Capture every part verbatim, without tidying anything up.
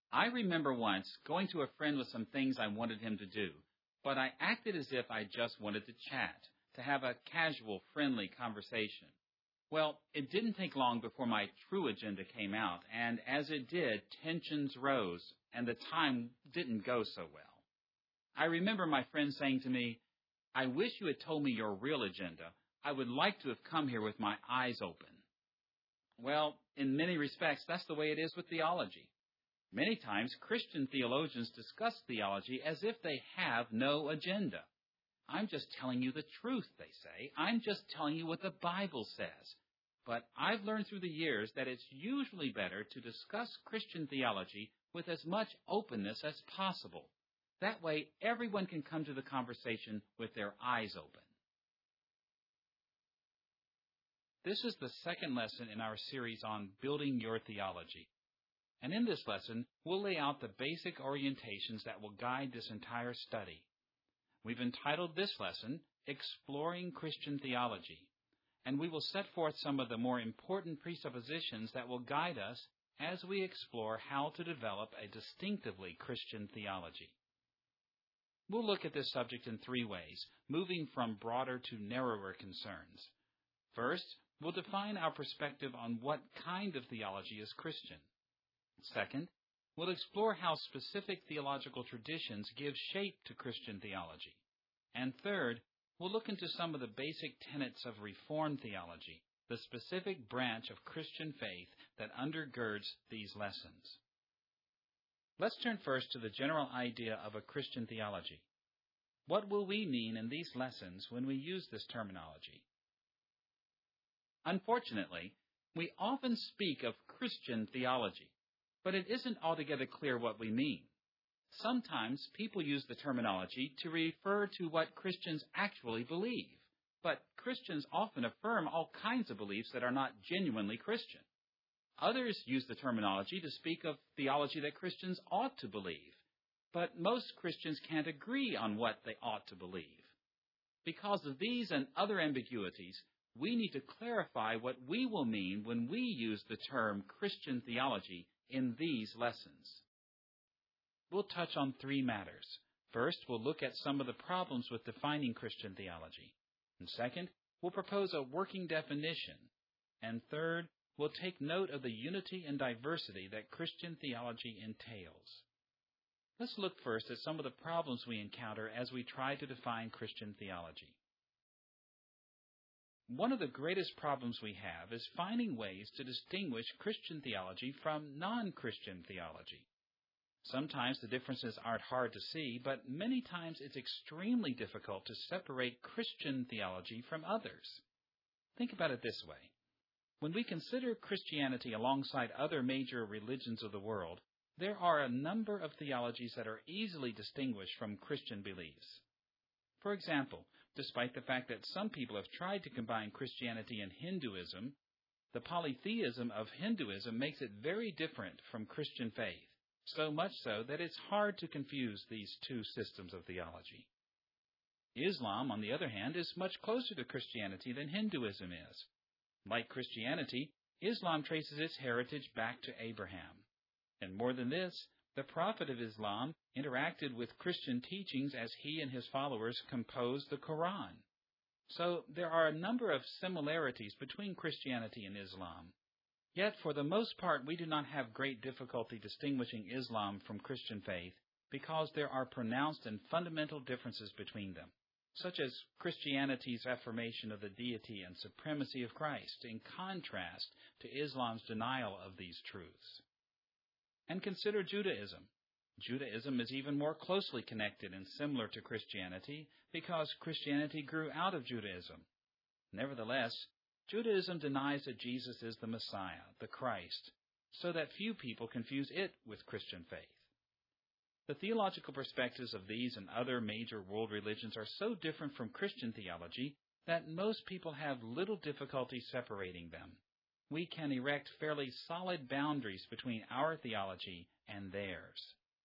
I remember once going to a friend with some things I wanted him to do, but I acted as if I just wanted to chat, to have a casual, friendly conversation. Well, it didn't take long before my true agenda came out, and as it did, tensions rose, and the time didn't go so well. I remember my friend saying to me, "I wish you had told me your real agenda. I would like to have come here with my eyes open." Well, in many respects, that's the way it is with theology. Many times, Christian theologians discuss theology as if they have no agenda. "I'm just telling you the truth," they say. "I'm just telling you what the Bible says." But I've learned through the years that it's usually better to discuss Christian theology with as much openness as possible. That way, everyone can come to the conversation with their eyes open. This is the second lesson in our series on building your theology. And in this lesson, we'll lay out the basic orientations that will guide this entire study. We've entitled this lesson, Exploring Christian Theology, and we will set forth some of the more important presuppositions that will guide us as we explore how to develop a distinctively Christian theology. We'll look at this subject in three ways, moving from broader to narrower concerns. First, we'll define our perspective on what kind of theology is Christian. Second, we'll explore how specific theological traditions give shape to Christian theology. And third, we'll look into some of the basic tenets of Reformed theology, the specific branch of Christian faith that undergirds these lessons. Let's turn first to the general idea of a Christian theology. What will we mean in these lessons when we use this terminology? Unfortunately, we often speak of Christian theology, but it isn't altogether clear what we mean. Sometimes people use the terminology to refer to what Christians actually believe, but Christians often affirm all kinds of beliefs that are not genuinely Christian. Others use the terminology to speak of theology that Christians ought to believe, but most Christians can't agree on what they ought to believe. Because of these and other ambiguities, we need to clarify what we will mean when we use the term Christian theology in these lessons. We'll touch on three matters. First, we'll look at some of the problems with defining Christian theology. And second, we'll propose a working definition. And third, we'll take note of the unity and diversity that Christian theology entails. Let's look first at some of the problems we encounter as we try to define Christian theology. One of the greatest problems we have is finding ways to distinguish Christian theology from non-Christian theology. Sometimes the differences aren't hard to see, but many times it's extremely difficult to separate Christian theology from others. Think about it this way. When we consider Christianity alongside other major religions of the world, there are a number of theologies that are easily distinguished from Christian beliefs. For example, despite the fact that some people have tried to combine Christianity and Hinduism, the polytheism of Hinduism makes it very different from Christian faith, so much so that it's hard to confuse these two systems of theology. Islam, on the other hand, is much closer to Christianity than Hinduism is. Like Christianity, Islam traces its heritage back to Abraham. And more than this, the prophet of Islam interacted with Christian teachings as he and his followers composed the Quran. So there are a number of similarities between Christianity and Islam. Yet, for the most part, we do not have great difficulty distinguishing Islam from Christian faith because there are pronounced and fundamental differences between them, such as Christianity's affirmation of the deity and supremacy of Christ in contrast to Islam's denial of these truths. And consider Judaism. Judaism is even more closely connected and similar to Christianity because Christianity grew out of Judaism. Nevertheless, Judaism denies that Jesus is the Messiah, the Christ, so that few people confuse it with Christian faith. The theological perspectives of these and other major world religions are so different from Christian theology that most people have little difficulty separating them. We can erect fairly solid boundaries between our theology and theirs.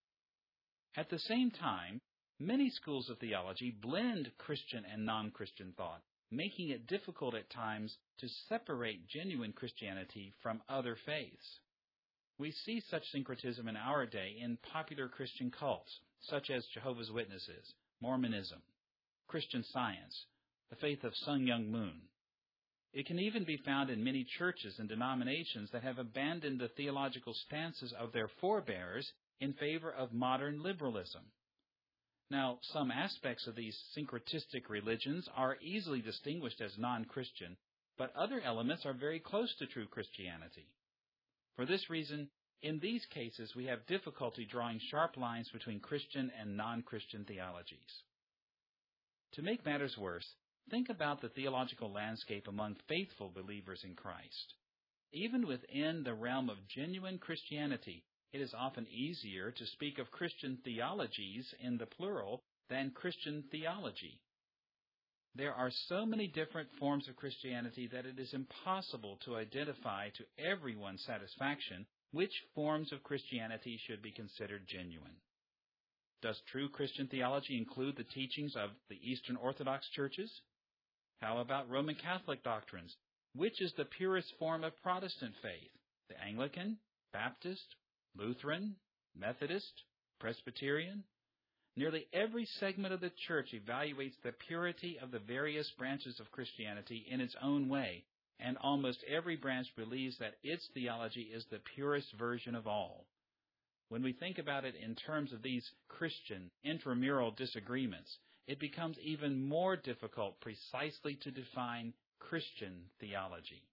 At the same time, many schools of theology blend Christian and non-Christian thought, making it difficult at times to separate genuine Christianity from other faiths. We see such syncretism in our day in popular Christian cults, such as Jehovah's Witnesses, Mormonism, Christian Science, the faith of Sun Myung Moon. It can even be found in many churches and denominations that have abandoned the theological stances of their forebears in favor of modern liberalism. Now, some aspects of these syncretistic religions are easily distinguished as non-Christian, but other elements are very close to true Christianity. For this reason, in these cases, we have difficulty drawing sharp lines between Christian and non-Christian theologies. To make matters worse, think about the theological landscape among faithful believers in Christ. Even within the realm of genuine Christianity, it is often easier to speak of Christian theologies in the plural than Christian theology. There are so many different forms of Christianity that it is impossible to identify to everyone's satisfaction which forms of Christianity should be considered genuine. Does true Christian theology include the teachings of the Eastern Orthodox churches? How about Roman Catholic doctrines? Which is the purest form of Protestant faith? The Anglican, Baptist, Lutheran, Methodist, Presbyterian? Nearly every segment of the church evaluates the purity of the various branches of Christianity in its own way, and almost every branch believes that its theology is the purest version of all. When we think about it in terms of these Christian intramural disagreements, it becomes even more difficult precisely to define Christian theology.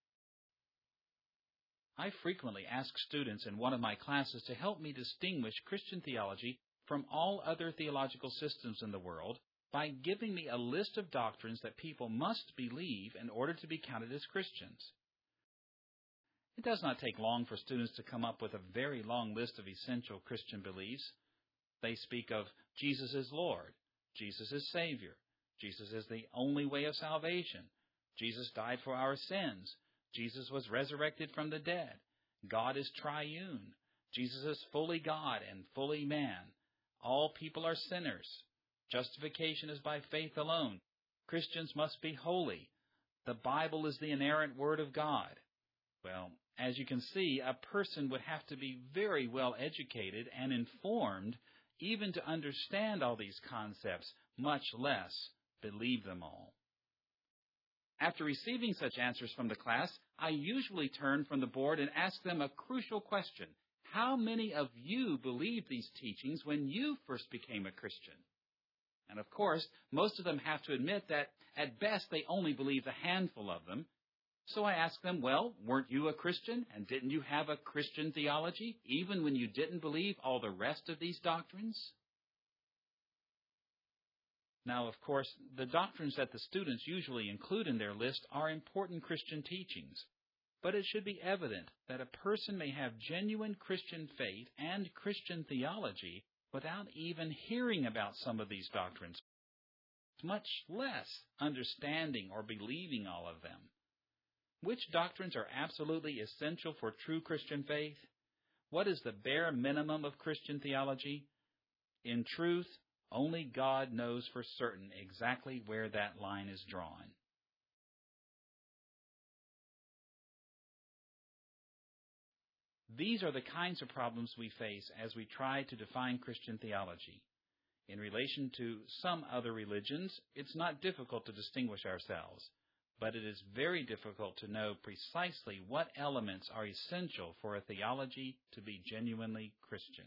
I frequently ask students in one of my classes to help me distinguish Christian theology from all other theological systems in the world by giving me a list of doctrines that people must believe in order to be counted as Christians. It does not take long for students to come up with a very long list of essential Christian beliefs. They speak of Jesus is Lord, Jesus is Savior, Jesus is the only way of salvation, Jesus died for our sins, Jesus was resurrected from the dead, God is triune, Jesus is fully God and fully man, all people are sinners, justification is by faith alone, Christians must be holy, the Bible is the inerrant Word of God. Well, as you can see, a person would have to be very well educated and informed even to understand all these concepts, much less believe them all. After receiving such answers from the class, I usually turn from the board and ask them a crucial question. How many of you believed these teachings when you first became a Christian? And of course, most of them have to admit that at best they only believed a handful of them. So I ask them, well, weren't you a Christian, and didn't you have a Christian theology, even when you didn't believe all the rest of these doctrines? Now, of course, the doctrines that the students usually include in their list are important Christian teachings, but it should be evident that a person may have genuine Christian faith and Christian theology without even hearing about some of these doctrines, much less understanding or believing all of them. Which doctrines are absolutely essential for true Christian faith? What is the bare minimum of Christian theology? In truth, only God knows for certain exactly where that line is drawn. These are the kinds of problems we face as we try to define Christian theology. In relation to some other religions, it's not difficult to distinguish ourselves, but it is very difficult to know precisely what elements are essential for a theology to be genuinely Christian.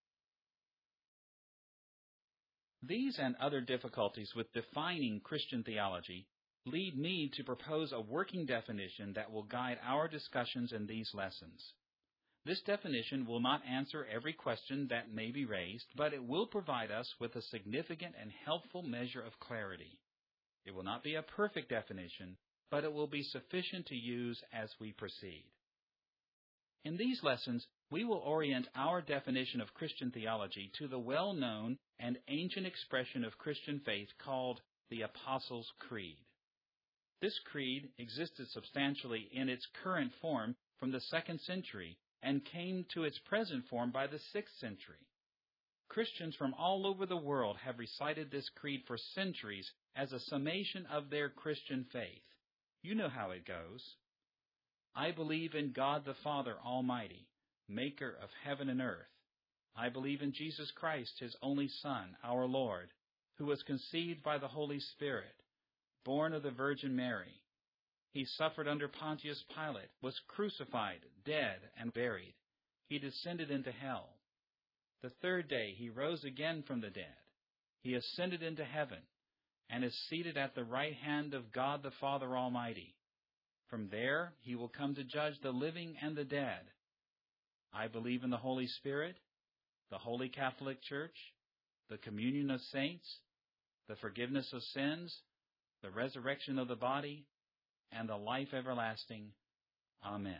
These and other difficulties with defining Christian theology lead me to propose a working definition that will guide our discussions in these lessons. This definition will not answer every question that may be raised, but it will provide us with a significant and helpful measure of clarity. It will not be a perfect definition, but it will be sufficient to use as we proceed. In these lessons, we will orient our definition of Christian theology to the well-known and ancient expression of Christian faith called the Apostles' Creed. This creed existed substantially in its current form from the second century and came to its present form by the sixth century. Christians from all over the world have recited this creed for centuries as a summation of their Christian faith. You know how it goes. I believe in God the Father Almighty, maker of heaven and earth. I believe in Jesus Christ, his only Son, our Lord, who was conceived by the Holy Spirit, born of the Virgin Mary. He suffered under Pontius Pilate, was crucified, dead, and buried. He descended into hell. The third day he rose again from the dead. He ascended into heaven, and is seated at the right hand of God the Father Almighty. From there he will come to judge the living and the dead. I believe in the Holy Spirit, the Holy Catholic Church, the communion of saints, the forgiveness of sins, the resurrection of the body, and the life everlasting. Amen.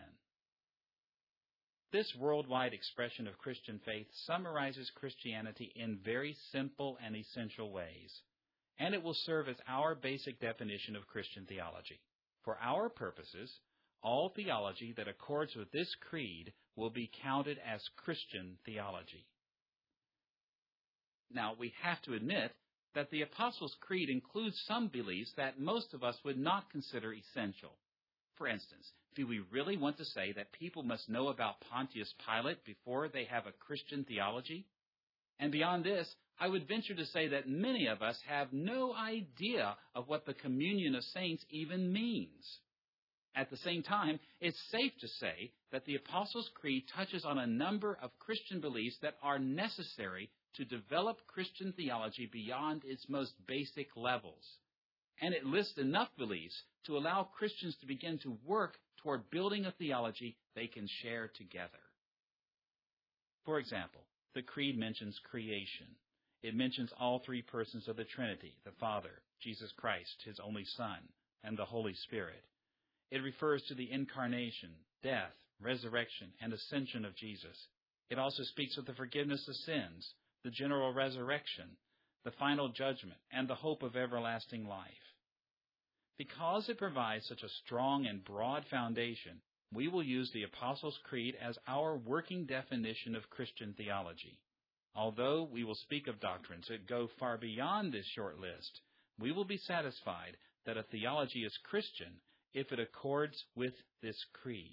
This worldwide expression of Christian faith summarizes Christianity in very simple and essential ways, and it will serve as our basic definition of Christian theology. For our purposes, all theology that accords with this creed will be counted as Christian theology. Now, we have to admit that the Apostles' Creed includes some beliefs that most of us would not consider essential. For instance, do we really want to say that people must know about Pontius Pilate before they have a Christian theology? And beyond this, I would venture to say that many of us have no idea of what the communion of saints even means. At the same time, it's safe to say that the Apostles' Creed touches on a number of Christian beliefs that are necessary to develop Christian theology beyond its most basic levels. And it lists enough beliefs to allow Christians to begin to work toward building a theology they can share together. For example, the Creed mentions creation. It mentions all three persons of the Trinity, the Father, Jesus Christ, his only Son, and the Holy Spirit. It refers to the incarnation, death, resurrection, and ascension of Jesus. It also speaks of the forgiveness of sins, the general resurrection, the final judgment, and the hope of everlasting life. Because it provides such a strong and broad foundation, we will use the Apostles' Creed as our working definition of Christian theology. Although we will speak of doctrines that go far beyond this short list, we will be satisfied that a theology is Christian if it accords with this creed.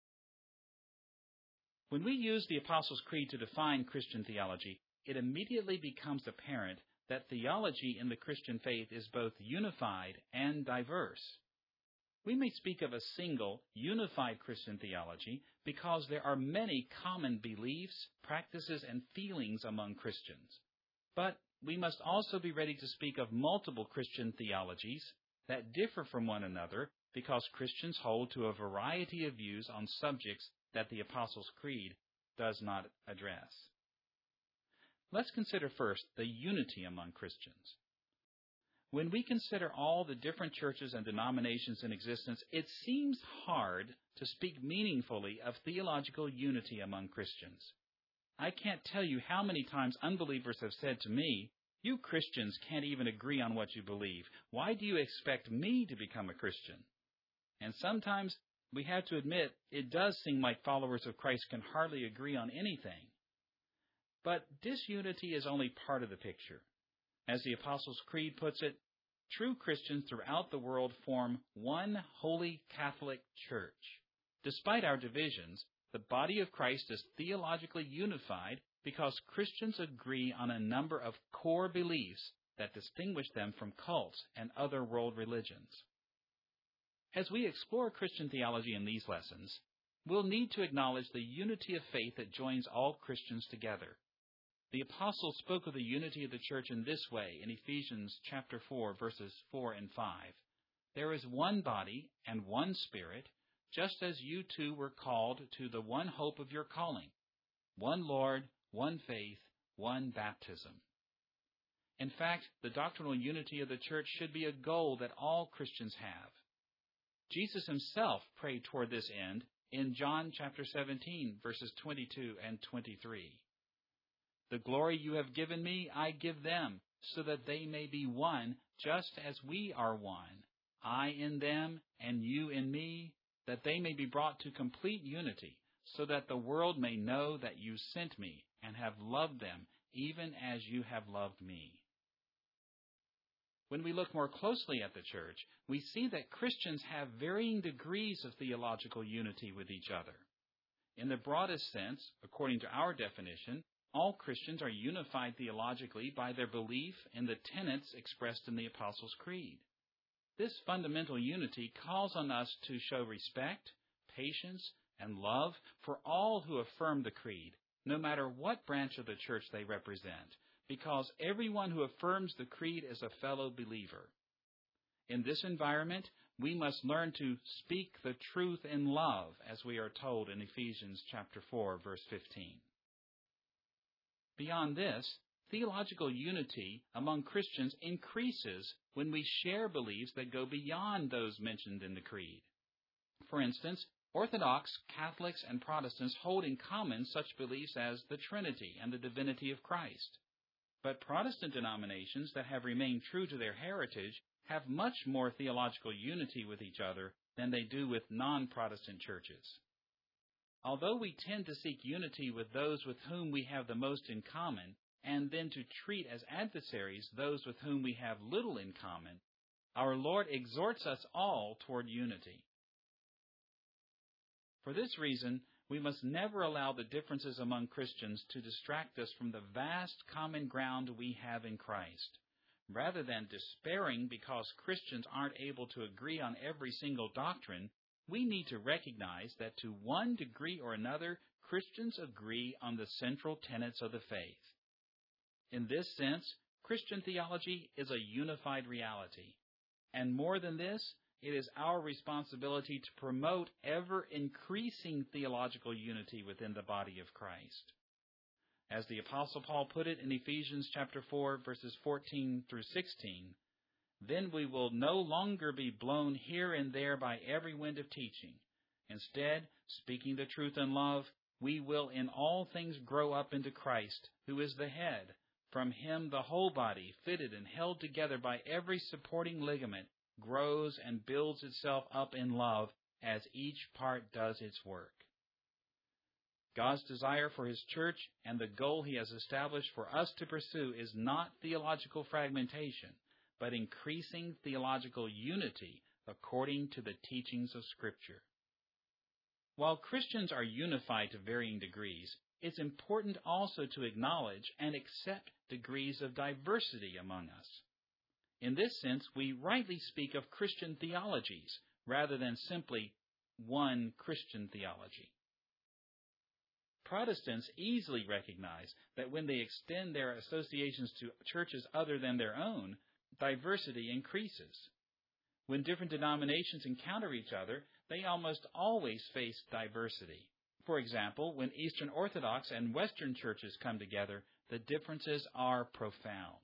When we use the Apostles' Creed to define Christian theology, it immediately becomes apparent that theology in the Christian faith is both unified and diverse. We may speak of a single, unified Christian theology because there are many common beliefs, practices, and feelings among Christians. But we must also be ready to speak of multiple Christian theologies that differ from one another because Christians hold to a variety of views on subjects that the Apostles' Creed does not address. Let's consider first the unity among Christians. When we consider all the different churches and denominations in existence, it seems hard to speak meaningfully of theological unity among Christians. I can't tell you how many times unbelievers have said to me, "You Christians can't even agree on what you believe. Why do you expect me to become a Christian?" And sometimes we have to admit it does seem like followers of Christ can hardly agree on anything. But disunity is only part of the picture. As the Apostles' Creed puts it, true Christians throughout the world form one holy Catholic Church. Despite our divisions, the body of Christ is theologically unified because Christians agree on a number of core beliefs that distinguish them from cults and other world religions. As we explore Christian theology in these lessons, we'll need to acknowledge the unity of faith that joins all Christians together. The apostles spoke of the unity of the church in this way in Ephesians chapter four, verses four and five. There is one body and one Spirit, just as you too were called to the one hope of your calling, one Lord, one faith, one baptism. In fact, the doctrinal unity of the church should be a goal that all Christians have. Jesus himself prayed toward this end in John chapter seventeen, verses twenty-two and twenty-three. The glory you have given me, I give them, so that they may be one, just as we are one, I in them and you in me, that they may be brought to complete unity, so that the world may know that you sent me and have loved them, even as you have loved me. When we look more closely at the church, we see that Christians have varying degrees of theological unity with each other. In the broadest sense, according to our definition, all Christians are unified theologically by their belief in the tenets expressed in the Apostles' Creed. This fundamental unity calls on us to show respect, patience, and love for all who affirm the Creed, no matter what branch of the church they represent, because everyone who affirms the Creed is a fellow believer. In this environment, we must learn to speak the truth in love, as we are told in Ephesians chapter four, verse fifteen. Beyond this, theological unity among Christians increases when we share beliefs that go beyond those mentioned in the Creed. For instance, Orthodox, Catholics, and Protestants hold in common such beliefs as the Trinity and the divinity of Christ. But Protestant denominations that have remained true to their heritage have much more theological unity with each other than they do with non-Protestant churches. Although we tend to seek unity with those with whom we have the most in common, and then to treat as adversaries those with whom we have little in common, our Lord exhorts us all toward unity. For this reason, we must never allow the differences among Christians to distract us from the vast common ground we have in Christ. Rather than despairing because Christians aren't able to agree on every single doctrine, we need to recognize that to one degree or another, Christians agree on the central tenets of the faith. In this sense, Christian theology is a unified reality. And more than this, it is our responsibility to promote ever-increasing theological unity within the body of Christ. As the Apostle Paul put it in Ephesians chapter four, verses fourteen through sixteen, then we will no longer be blown here and there by every wind of teaching. Instead, speaking the truth in love, we will in all things grow up into Christ, who is the head. From him the whole body, fitted and held together by every supporting ligament, grows and builds itself up in love as each part does its work. God's desire for his church and the goal he has established for us to pursue is not theological fragmentation, but increasing theological unity according to the teachings of Scripture. While Christians are unified to varying degrees, it's important also to acknowledge and accept degrees of diversity among us. In this sense, we rightly speak of Christian theologies rather than simply one Christian theology. Protestants easily recognize that when they extend their associations to churches other than their own, diversity increases. When different denominations encounter each other, they almost always face diversity. For example, when Eastern Orthodox and Western churches come together, the differences are profound.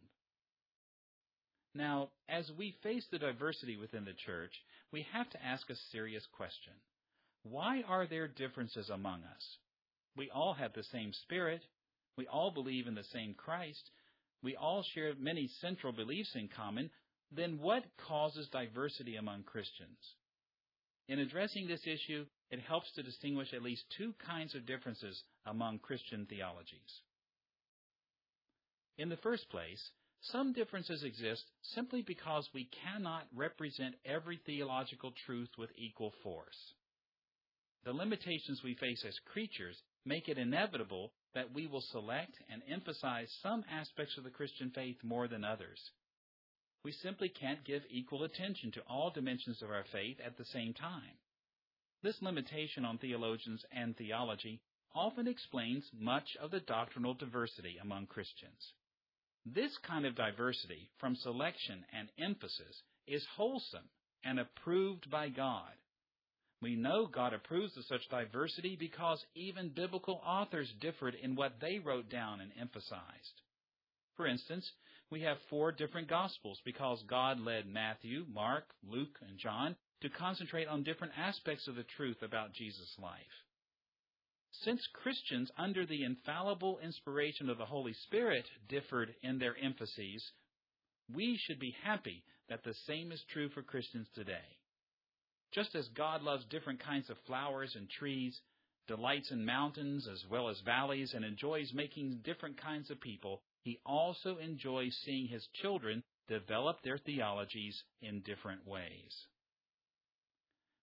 Now, as we face the diversity within the church, we have to ask a serious question. Why are there differences among us? We all have the same Spirit. We all believe in the same Christ. We all share many central beliefs in common. Then what causes diversity among Christians? In addressing this issue, it helps to distinguish at least two kinds of differences among Christian theologies. In the first place, some differences exist simply because we cannot represent every theological truth with equal force. The limitations we face as creatures make it inevitable that we will select and emphasize some aspects of the Christian faith more than others. We simply can't give equal attention to all dimensions of our faith at the same time. This limitation on theologians and theology often explains much of the doctrinal diversity among Christians. This kind of diversity from selection and emphasis is wholesome and approved by God. We know God approves of such diversity because even biblical authors differed in what they wrote down and emphasized. For instance, we have four different Gospels because God led Matthew, Mark, Luke, and John to concentrate on different aspects of the truth about Jesus' life. Since Christians under the infallible inspiration of the Holy Spirit differed in their emphases, we should be happy that the same is true for Christians today. Just as God loves different kinds of flowers and trees, delights in mountains as well as valleys, and enjoys making different kinds of people, He also enjoys seeing His children develop their theologies in different ways.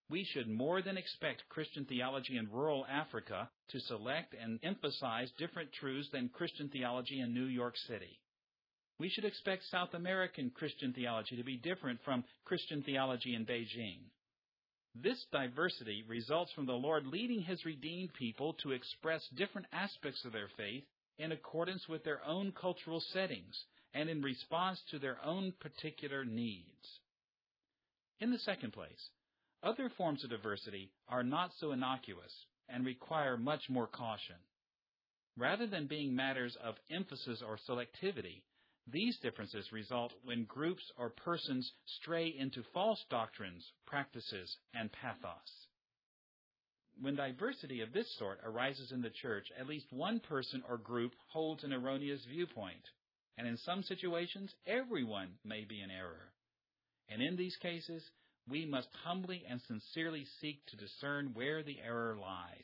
we should more than expect Christian theology in rural Africa to select and emphasize different truths than Christian theology in New York City. We should expect South American Christian theology to be different from Christian theology in Beijing. This diversity results from the Lord leading His redeemed people to express different aspects of their faith in accordance with their own cultural settings and in response to their own particular needs. In the second place, other forms of diversity are not so innocuous and require much more caution. Rather than being matters of emphasis or selectivity, these differences result when groups or persons stray into false doctrines, practices, and pathos. When diversity of this sort arises in the church, at least one person or group holds an erroneous viewpoint, and in some situations, everyone may be in error. And in these cases, we must humbly and sincerely seek to discern where the error lies.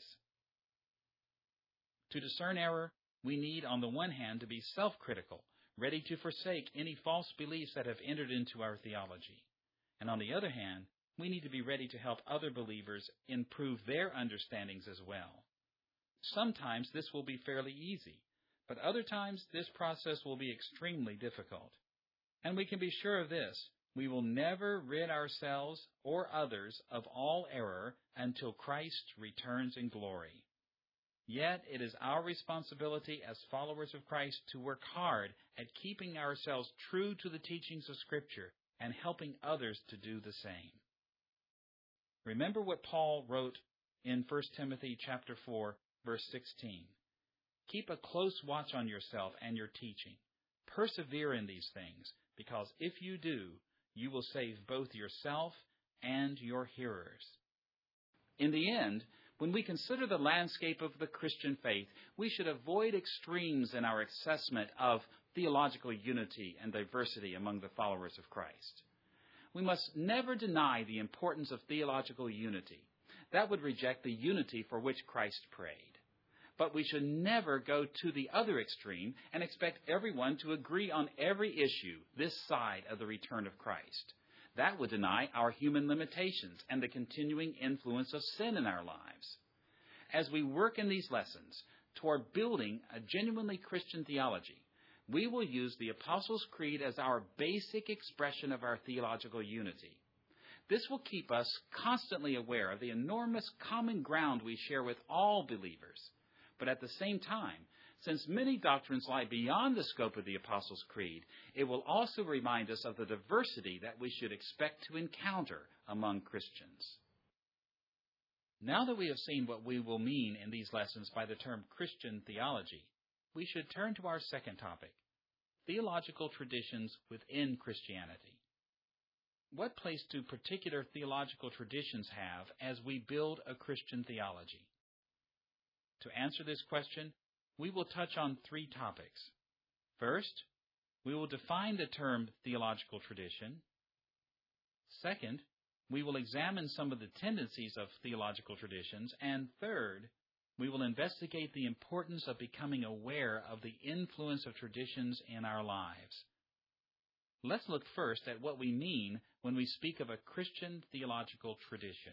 To discern error, we need, on the one hand, to be self-critical, ready to forsake any false beliefs that have entered into our theology. And on the other hand, we need to be ready to help other believers improve their understandings as well. Sometimes this will be fairly easy, but other times this process will be extremely difficult. And we can be sure of this: we will never rid ourselves or others of all error until Christ returns in glory. Yet it is our responsibility as followers of Christ to work hard at keeping ourselves true to the teachings of Scripture and helping others to do the same. Remember what Paul wrote in First Timothy chapter four, verse sixteen. Keep a close watch on yourself and your teaching. Persevere in these things, because if you do, you will save both yourself and your hearers. In the end, when we consider the landscape of the Christian faith, we should avoid extremes in our assessment of theological unity and diversity among the followers of Christ. We must never deny the importance of theological unity. That would reject the unity for which Christ prayed. But we should never go to the other extreme and expect everyone to agree on every issue this side of the return of Christ. That would deny our human limitations and the continuing influence of sin in our lives. As we work in these lessons toward building a genuinely Christian theology, we will use the Apostles' Creed as our basic expression of our theological unity. This will keep us constantly aware of the enormous common ground we share with all believers. But at the same time, since many doctrines lie beyond the scope of the Apostles' Creed, it will also remind us of the diversity that we should expect to encounter among Christians. Now that we have seen what we will mean in these lessons by the term Christian theology, we should turn to our second topic, theological traditions within Christianity. What place do particular theological traditions have as we build a Christian theology? To answer this question, we will touch on three topics. First, we will define the term theological tradition. Second, we will examine some of the tendencies of theological traditions. And third, we will investigate the importance of becoming aware of the influence of traditions in our lives. Let's look first at what we mean when we speak of a Christian theological tradition.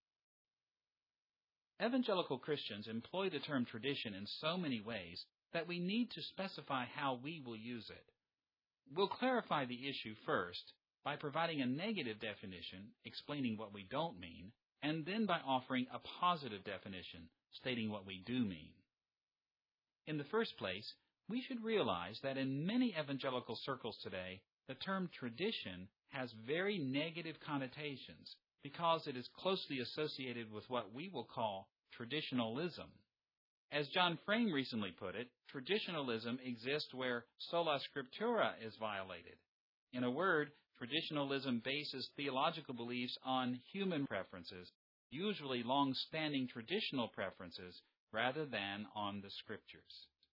Evangelical Christians employ the term tradition in so many ways that we need to specify how we will use it. We'll clarify the issue first by providing a negative definition, explaining what we don't mean, and then by offering a positive definition, stating what we do mean. In the first place, we should realize that in many evangelical circles today, the term tradition has very negative connotations, because it is closely associated with what we will call traditionalism. As John Frame recently put it, traditionalism exists where sola scriptura is violated. In a word, traditionalism bases theological beliefs on human preferences, usually long-standing traditional preferences, rather than on the Scriptures.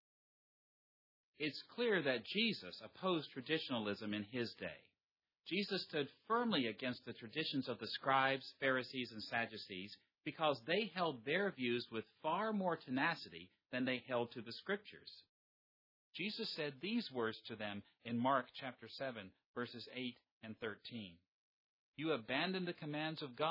It's clear that Jesus opposed traditionalism in his day. Jesus stood firmly against the traditions of the scribes, Pharisees, and Sadducees because they held their views with far more tenacity than they held to the Scriptures. Jesus said these words to them in Mark chapter seven, verses eight and thirteen. You abandon the commands of God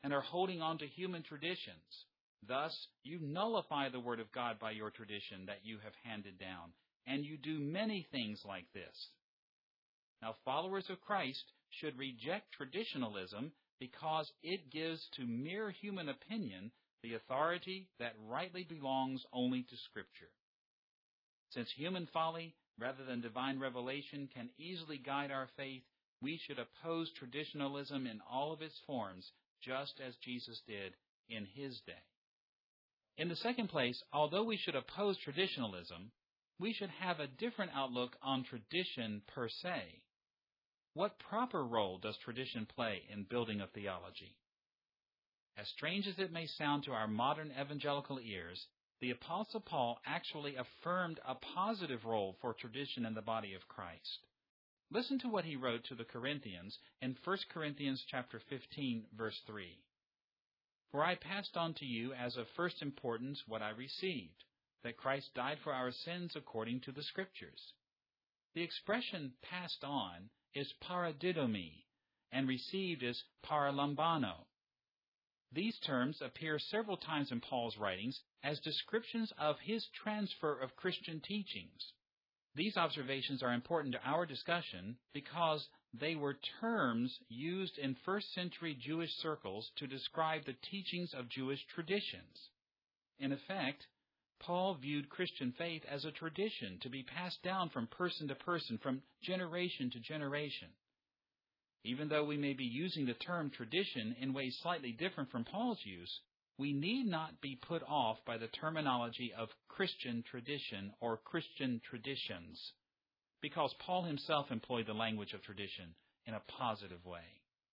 and are holding on to human traditions. Thus, you nullify the Word of God by your tradition that you have handed down, and you do many things like this. Now, followers of Christ should reject traditionalism because it gives to mere human opinion the authority that rightly belongs only to Scripture. Since human folly, rather than divine revelation, can easily guide our faith, we should oppose traditionalism in all of its forms, just as Jesus did in his day. In the second place, although we should oppose traditionalism, we should have a different outlook on tradition per se. What proper role does tradition play in building a theology? As strange as it may sound to our modern evangelical ears, the Apostle Paul actually affirmed a positive role for tradition in the body of Christ. Listen to what he wrote to the Corinthians in First Corinthians chapter fifteen, verse three. For I passed on to you as of first importance what I received, that Christ died for our sins according to the Scriptures. The expression passed on is paradidomi, and received is paralambano. These terms appear several times in Paul's writings as descriptions of his transfer of Christian teachings. These observations are important to our discussion because they were terms used in first century Jewish circles to describe the teachings of Jewish traditions. In effect, Paul viewed Christian faith as a tradition to be passed down from person to person, from generation to generation. Even though we may be using the term tradition in ways slightly different from Paul's use, we need not be put off by the terminology of Christian tradition or Christian traditions, because Paul himself employed the language of tradition in a positive way.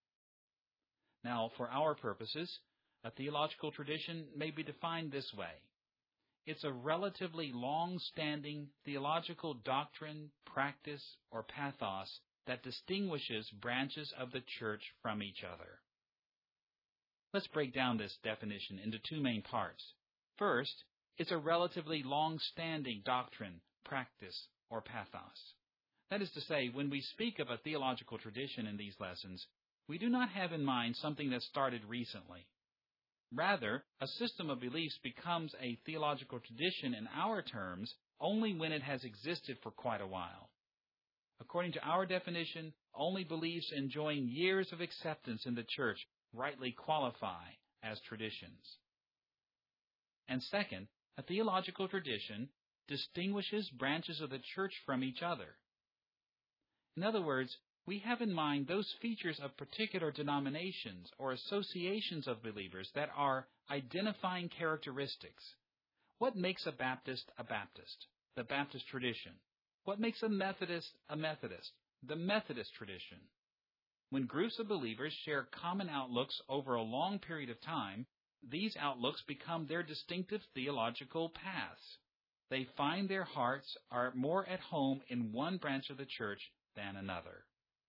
Now, for our purposes, a theological tradition may be defined this way. It's a relatively long-standing theological doctrine, practice, or pathos that distinguishes branches of the church from each other. Let's break down this definition into two main parts. First, it's a relatively long-standing doctrine, practice, or pathos. That is to say, when we speak of a theological tradition in these lessons, we do not have in mind something that started recently. Rather, a system of beliefs becomes a theological tradition in our terms only when it has existed for quite a while. According to our definition, only beliefs enjoying years of acceptance in the church rightly qualify as traditions. And second, a theological tradition distinguishes branches of the church from each other. In other words, we have in mind those features of particular denominations or associations of believers that are identifying characteristics. What makes a Baptist a Baptist? The Baptist tradition. What makes a Methodist a Methodist? The Methodist tradition. When groups of believers share common outlooks over a long period of time, these outlooks become their distinctive theological paths. They find their hearts are more at home in one branch of the church than another.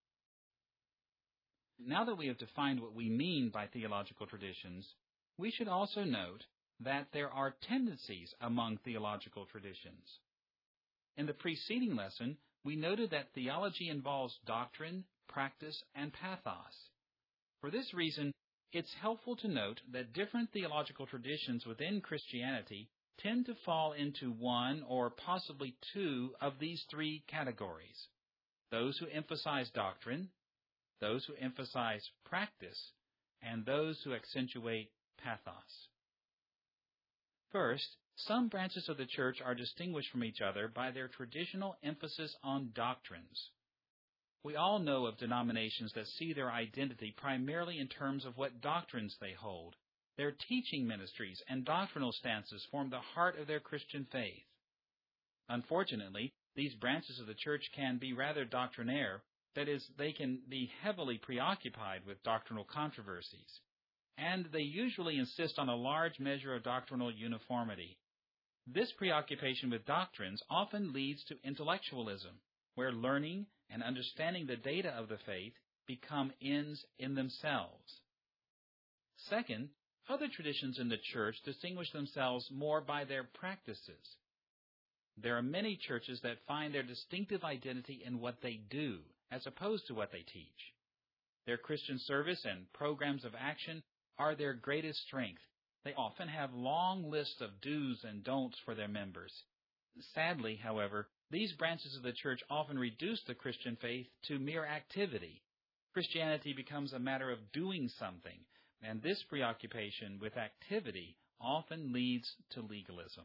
Now that we have defined what we mean by theological traditions, we should also note that there are tendencies among theological traditions. In the preceding lesson, we noted that theology involves doctrine, practice, and pathos. For this reason, it's helpful to note that different theological traditions within Christianity tend to fall into one or possibly two of these three categories: those who emphasize doctrine, those who emphasize practice, and those who accentuate pathos. First, some branches of the church are distinguished from each other by their traditional emphasis on doctrines. We all know of denominations that see their identity primarily in terms of what doctrines they hold. Their teaching ministries and doctrinal stances form the heart of their Christian faith. Unfortunately, these branches of the church can be rather doctrinaire. That is, they can be heavily preoccupied with doctrinal controversies, and they usually insist on a large measure of doctrinal uniformity. This preoccupation with doctrines often leads to intellectualism, where learning and understanding the data of the faith become ends in themselves. Second, other traditions in the church distinguish themselves more by their practices. There are many churches that find their distinctive identity in what they do, as opposed to what they teach. Their Christian service and programs of action are their greatest strength. They often have long lists of do's and don'ts for their members. Sadly, however, these branches of the church often reduce the Christian faith to mere activity. Christianity becomes a matter of doing something, and this preoccupation with activity often leads to legalism.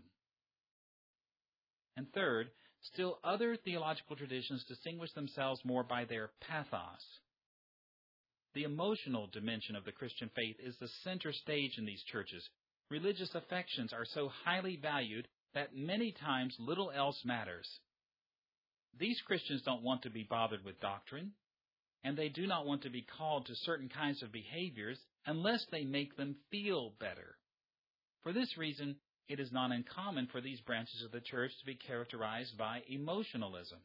And third, still other theological traditions distinguish themselves more by their pathos. The emotional dimension of the Christian faith is the center stage in these churches. Religious affections are so highly valued that many times little else matters. These Christians don't want to be bothered with doctrine, and they do not want to be called to certain kinds of behaviors unless they make them feel better. For this reason, it is not uncommon for these branches of the church to be characterized by emotionalism.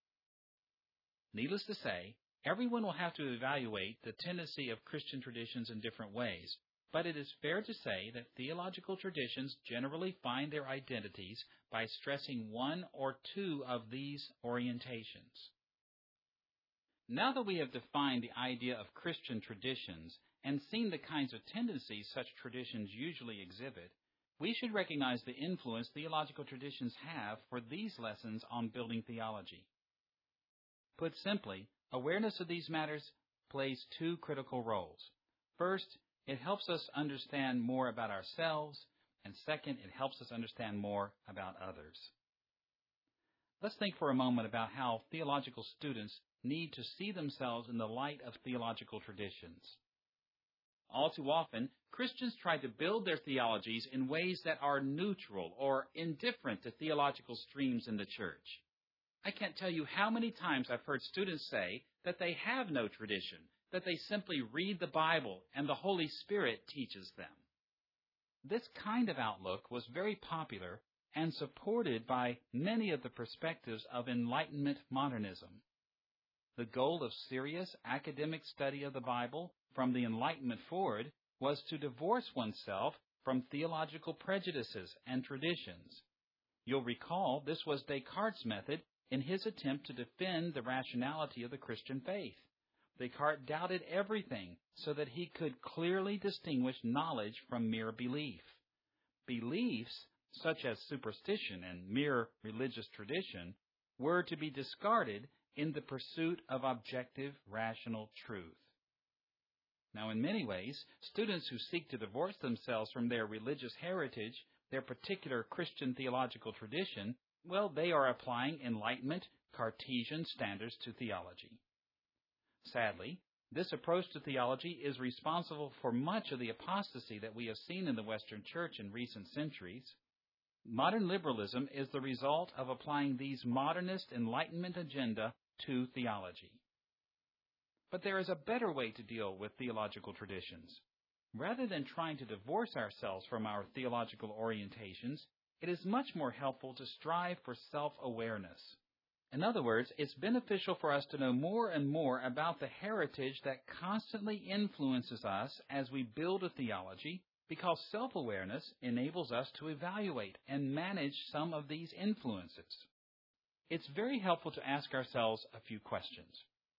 Needless to say, everyone will have to evaluate the tendency of Christian traditions in different ways, but it is fair to say that theological traditions generally find their identities by stressing one or two of these orientations. Now that we have defined the idea of Christian traditions and seen the kinds of tendencies such traditions usually exhibit, we should recognize the influence theological traditions have for these lessons on building theology. Put simply, awareness of these matters plays two critical roles. First, it helps us understand more about ourselves, and second, it helps us understand more about others. Let's think for a moment about how theological students need to see themselves in the light of theological traditions. All too often, Christians try to build their theologies in ways that are neutral or indifferent to theological streams in the church. I can't tell you how many times I've heard students say that they have no tradition, that they simply read the Bible and the Holy Spirit teaches them. This kind of outlook was very popular and supported by many of the perspectives of Enlightenment modernism. The goal of serious academic study of the Bible from the Enlightenment forward was to divorce oneself from theological prejudices and traditions. You'll recall this was Descartes' method in his attempt to defend the rationality of the Christian faith. Descartes doubted everything so that he could clearly distinguish knowledge from mere belief. Beliefs, such as superstition and mere religious tradition, were to be discarded in the pursuit of objective, rational truth. Now, in many ways, students who seek to divorce themselves from their religious heritage, their particular Christian theological tradition, well, they are applying Enlightenment Cartesian standards to theology. Sadly, this approach to theology is responsible for much of the apostasy that we have seen in the Western Church in recent centuries. Modern liberalism is the result of applying these modernist Enlightenment agenda to theology. But there is a better way to deal with theological traditions. Rather than trying to divorce ourselves from our theological orientations, it is much more helpful to strive for self-awareness. In other words, it's beneficial for us to know more and more about the heritage that constantly influences us as we build a theology, because self-awareness enables us to evaluate and manage some of these influences. It's very helpful to ask ourselves a few questions.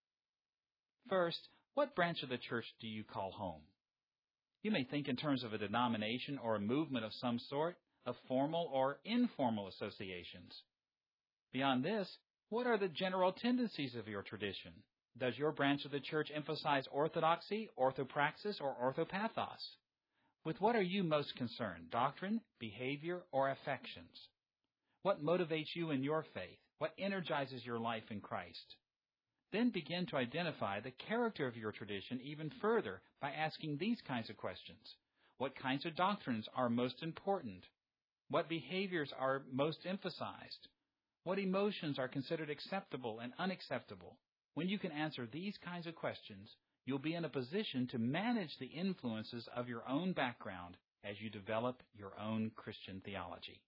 First, what branch of the church do you call home? You may think in terms of a denomination or a movement of some sort, of formal or informal associations. Beyond this, what are the general tendencies of your tradition? Does your branch of the church emphasize orthodoxy, orthopraxis, or orthopathos? With what are you most concerned, doctrine, behavior, or affections? What motivates you in your faith? What energizes your life in Christ? Then begin to identify the character of your tradition even further by asking these kinds of questions. What kinds of doctrines are most important? What behaviors are most emphasized? What emotions are considered acceptable and unacceptable? When you can answer these kinds of questions, you'll be in a position to manage the influences of your own background as you develop your own Christian theology.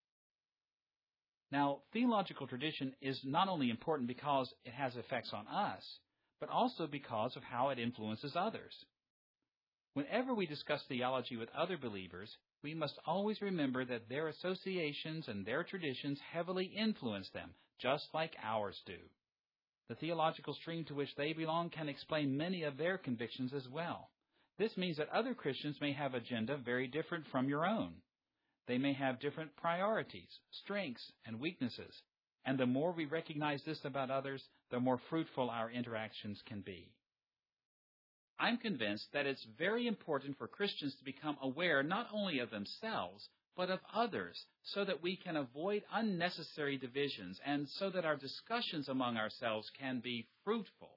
Now, theological tradition is not only important because it has effects on us, but also because of how it influences others. Whenever we discuss theology with other believers, we must always remember that their associations and their traditions heavily influence them, just like ours do. The theological stream to which they belong can explain many of their convictions as well. This means that other Christians may have agenda very different from your own. They may have different priorities, strengths, and weaknesses, and the more we recognize this about others, the more fruitful our interactions can be. I'm convinced that it's very important for Christians to become aware not only of themselves, but of others, so that we can avoid unnecessary divisions and so that our discussions among ourselves can be fruitful.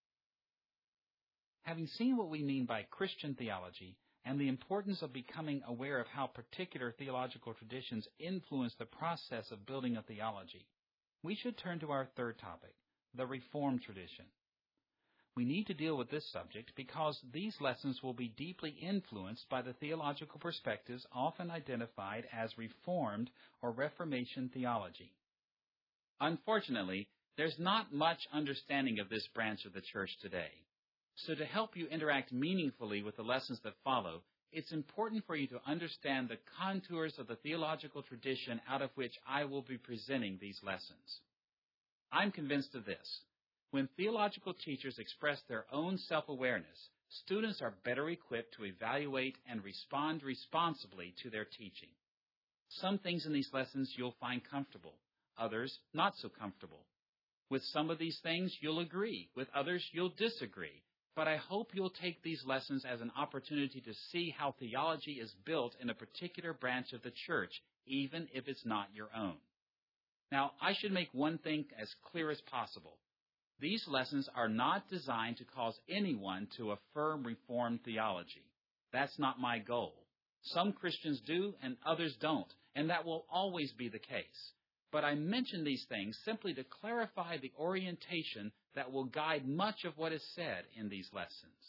Having seen what we mean by Christian theology and the importance of becoming aware of how particular theological traditions influence the process of building a theology, we should turn to our third topic, the Reformed tradition. We need to deal with this subject because these lessons will be deeply influenced by the theological perspectives often identified as Reformed or Reformation theology. Unfortunately, there's not much understanding of this branch of the church today. So to help you interact meaningfully with the lessons that follow, it's important for you to understand the contours of the theological tradition out of which I will be presenting these lessons. I'm convinced of this. When theological teachers express their own self-awareness, students are better equipped to evaluate and respond responsibly to their teaching. Some things in these lessons you'll find comfortable, others not so comfortable. With some of these things you'll agree, with others you'll disagree. But I hope you'll take these lessons as an opportunity to see how theology is built in a particular branch of the church, even if it's not your own. Now, I should make one thing as clear as possible. These lessons are not designed to cause anyone to affirm Reformed theology. That's not my goal. Some Christians do and others don't, and that will always be the case. But I mention these things simply to clarify the orientation that will guide much of what is said in these lessons.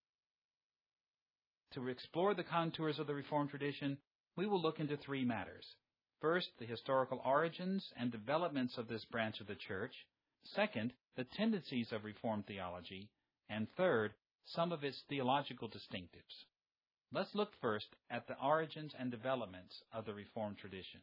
To explore the contours of the Reformed tradition, we will look into three matters. First, the historical origins and developments of this branch of the church. Second, the tendencies of Reformed theology. And third, some of its theological distinctives. Let's look first at the origins and developments of the Reformed tradition.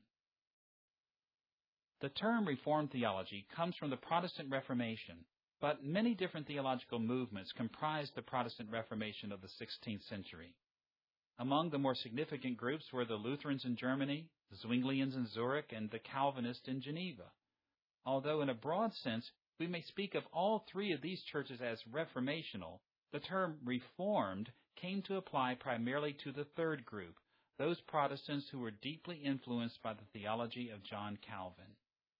The term Reformed theology comes from the Protestant Reformation, but many different theological movements comprised the Protestant Reformation of the sixteenth century. Among the more significant groups were the Lutherans in Germany, the Zwinglians in Zurich, and the Calvinists in Geneva. Although in a broad sense we may speak of all three of these churches as reformational, the term Reformed came to apply primarily to the third group, those Protestants who were deeply influenced by the theology of John Calvin.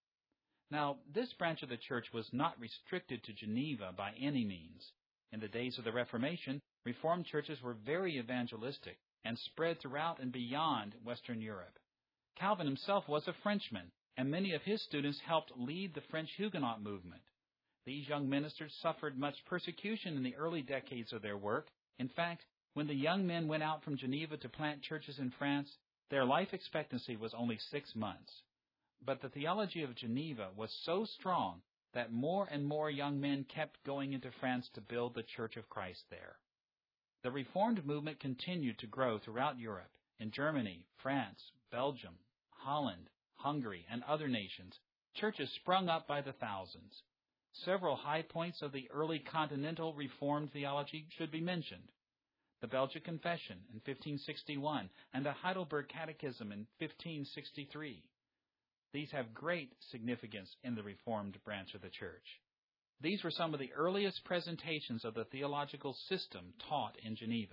Now, this branch of the church was not restricted to Geneva by any means. In the days of the Reformation, Reformed churches were very evangelistic and spread throughout and beyond Western Europe. Calvin himself was a Frenchman, and many of his students helped lead the French Huguenot movement. These young ministers suffered much persecution in the early decades of their work. In fact, when the young men went out from Geneva to plant churches in France, their life expectancy was only six months. But the theology of Geneva was so strong that more and more young men kept going into France to build the Church of Christ there. The Reformed movement continued to grow throughout Europe, in Germany, France, Belgium, Holland, Hungary, and other nations. Churches sprung up by the thousands. Several high points of the early continental Reformed theology should be mentioned. The Belgic Confession in fifteen sixty-one and the Heidelberg Catechism in fifteen sixty-three. These have great significance in the Reformed branch of the church. These were some of the earliest presentations of the theological system taught in Geneva.